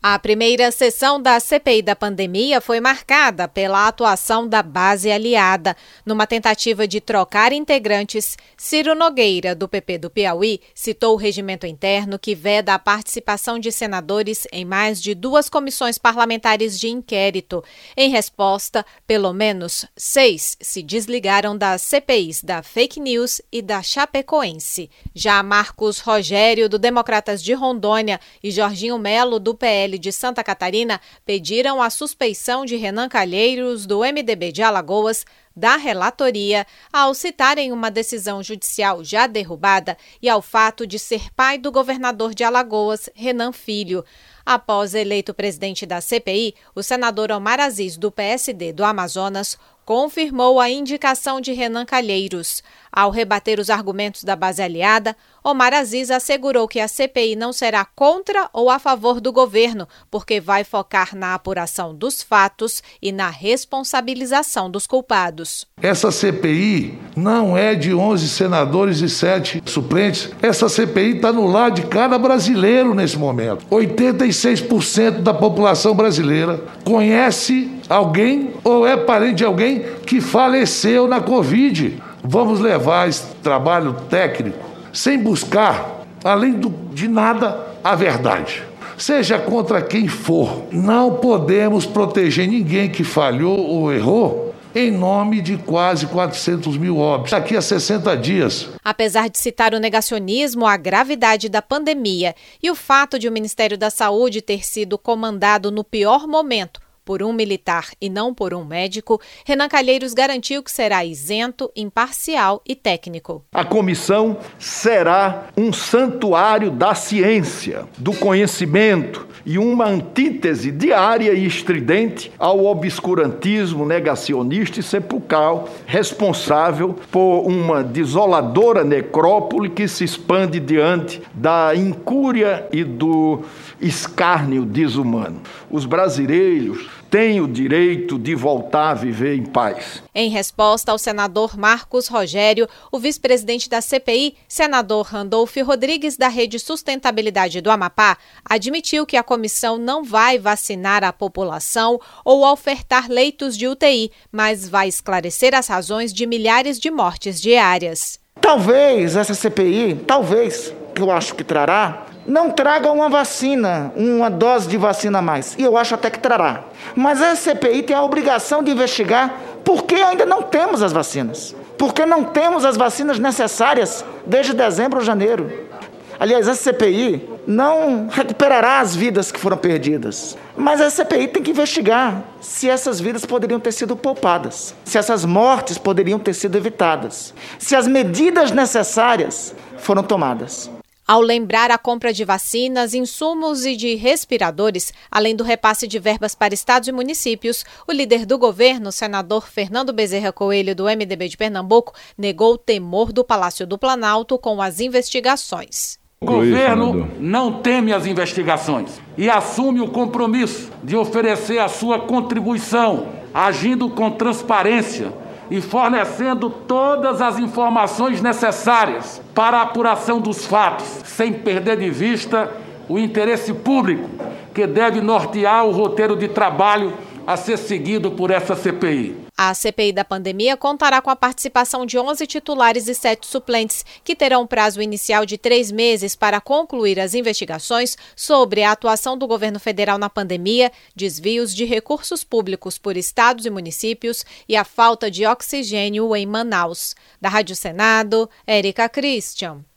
A primeira sessão da CPI da pandemia foi marcada pela atuação da base aliada. Numa tentativa de trocar integrantes, Ciro Nogueira, do PP do Piauí, citou o regimento interno que veda a participação de senadores em mais de 2 comissões parlamentares de inquérito. Em resposta, pelo menos 6 se desligaram das CPIs da fake news e da Chapecoense. Já Marcos Rogério, do Democratas de Rondônia, e Jorginho Melo, do PL de Santa Catarina, pediram a suspeição de Renan Calheiros, do MDB de Alagoas, da relatoria, ao citarem uma decisão judicial já derrubada e ao fato de ser pai do governador de Alagoas, Renan Filho. Após eleito presidente da CPI, o senador Omar Aziz, do PSD do Amazonas, confirmou a indicação de Renan Calheiros. Ao rebater os argumentos da base aliada, Omar Aziz assegurou que a CPI não será contra ou a favor do governo, porque vai focar na apuração dos fatos e na responsabilização dos culpados. Essa CPI não é de 11 senadores e 7 suplentes. Essa CPI está no lado de cada brasileiro nesse momento. 86% da população brasileira conhece alguém ou é parente de alguém que faleceu na Covid. Vamos levar esse trabalho técnico sem buscar, além de nada, a verdade. Seja contra quem for, não podemos proteger ninguém que falhou ou errou em nome de quase 400 mil óbitos daqui a 60 dias. Apesar de citar o negacionismo, a gravidade da pandemia e o fato de o Ministério da Saúde ter sido comandado no pior momento por um militar e não por um médico, Renan Calheiros garantiu que será isento, imparcial e técnico. A comissão será um santuário da ciência, do conhecimento e uma antítese diária e estridente ao obscurantismo negacionista e sepulcral, responsável por uma desoladora necrópole que se expande diante da incúria e do escárnio desumano. Os brasileiros têm o direito de voltar a viver em paz. Em resposta ao senador Marcos Rogério, o vice-presidente da CPI, senador Randolfo Rodrigues, da Rede Sustentabilidade do Amapá, admitiu que a comissão não vai vacinar a população ou ofertar leitos de UTI, mas vai esclarecer as razões de milhares de mortes diárias. Talvez essa CPI, que eu acho que trará, não traga uma vacina, uma dose de vacina a mais. E eu acho até que trará. Mas a CPI tem a obrigação de investigar por que ainda não temos as vacinas. Porque não temos as vacinas necessárias desde dezembro ou janeiro. Aliás, a CPI não recuperará as vidas que foram perdidas. Mas a CPI tem que investigar se essas vidas poderiam ter sido poupadas. Se essas mortes poderiam ter sido evitadas. Se as medidas necessárias foram tomadas. Ao lembrar a compra de vacinas, insumos e de respiradores, além do repasse de verbas para estados e municípios, o líder do governo, senador Fernando Bezerra Coelho, do MDB de Pernambuco, negou o temor do Palácio do Planalto com as investigações. O governo não teme as investigações e assume o compromisso de oferecer a sua contribuição, agindo com transparência e fornecendo todas as informações necessárias para a apuração dos fatos, sem perder de vista o interesse público, que deve nortear o roteiro de trabalho a ser seguido por essa CPI. A CPI da pandemia contará com a participação de 11 titulares e 7 suplentes, que terão um prazo inicial de 3 meses para concluir as investigações sobre a atuação do governo federal na pandemia, desvios de recursos públicos por estados e municípios e a falta de oxigênio em Manaus. Da Rádio Senado, Érica Christian.